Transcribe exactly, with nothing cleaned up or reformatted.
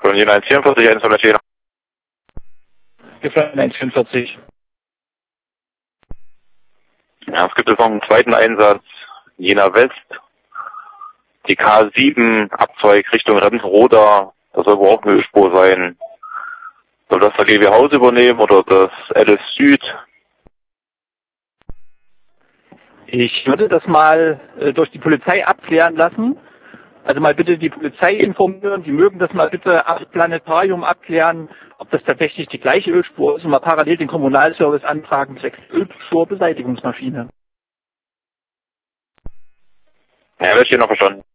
Von Jena eins vierundvierzig, eins von der Jena. Gefallen eins vierundvierzig. Ja, es gibt jetzt noch einen zweiten Einsatz, Jena West. Die K sieben Abzweig Richtung Remsenroda, das soll wohl auch eine Ölspur sein. Soll das der G W Haus übernehmen oder das L S Süd? Ich würde das mal äh, durch die Polizei abklären lassen. Also mal bitte die Polizei informieren. Die mögen das mal bitte am Planetarium abklären, ob das tatsächlich die gleiche Ölspur ist und mal parallel den Kommunalservice anfragen zwecks Ölspurbeseitigungsmaschine. Ja, das ist hier noch verstanden.